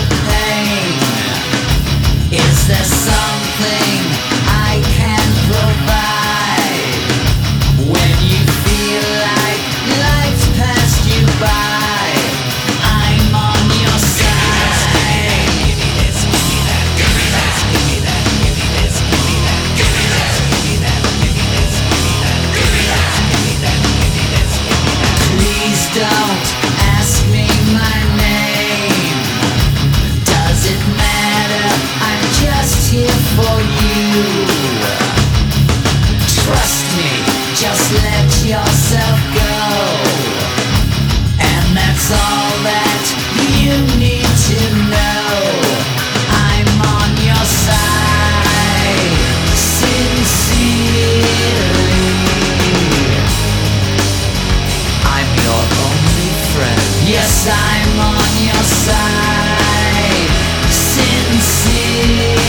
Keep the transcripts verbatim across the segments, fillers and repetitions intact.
the pain? Is there something I can provide when you feel like life's passed you by? I'm on your side. Give me this, give me that, give me that, give me that, give me this, give me that, give me that, give me that, give me this, give me that, give me that, give me that, give me this, give me that. Please don't ask me my name. Does it matter? I'm just here for you. Trust me, just let yourself go. And that's all that you need to know. I'm on your side, sincerely. I'm your only friend. Yes, I'm on your side, sincerely.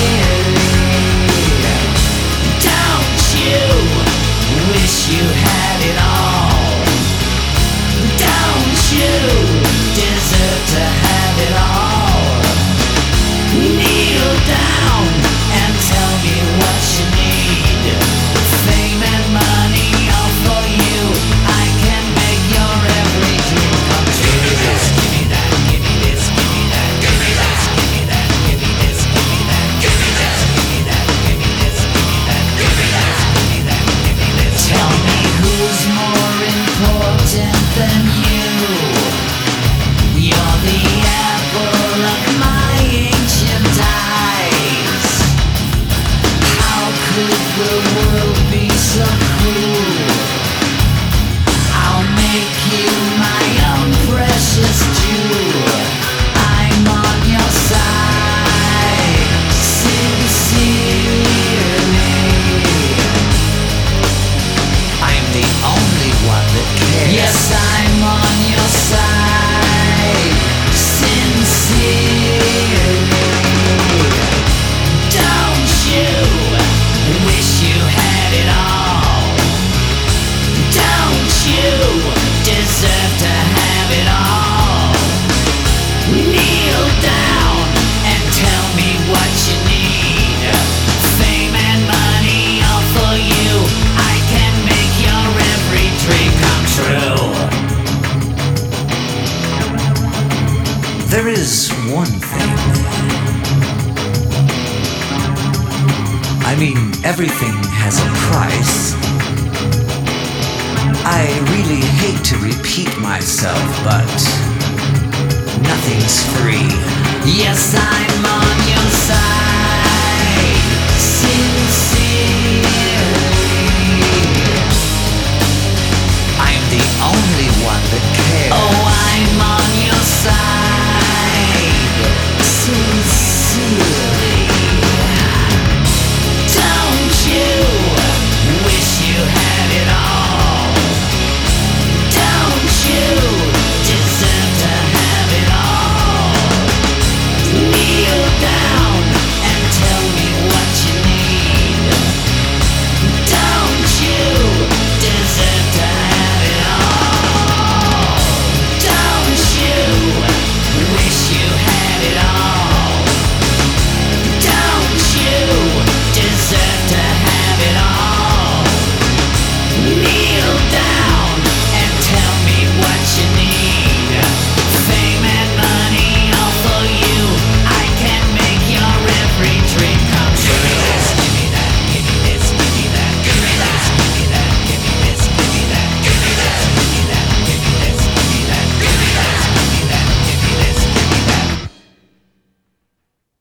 Don't you wish you had it all? Don't you deserve to have it all? Kneel down and tell me what you need. Fame and money all for you. I can make your every dream come true. Give me this, give me that, give me this, give me that, give me that, give me that, give me this, give me that, give me that, give me that, give me this, give me that, give me that, give me that, give me this. Tell me who's more important than you. You're the apple of my ancient eyes. How could the world be so cruel? I'll make you my own precious jewel. I'm on your side, sincerely. I'm the only one that cares. Yes, I'm on your side, sincerely. Don't you wish you had it all? Don't you deserve to have it all? Kneel down and tell me what you need. Fame and money all for you. I can make your every dream come true. There is one thing. I mean, everything has a price. I really hate to repeat myself, but nothing's free. Yes, I'm on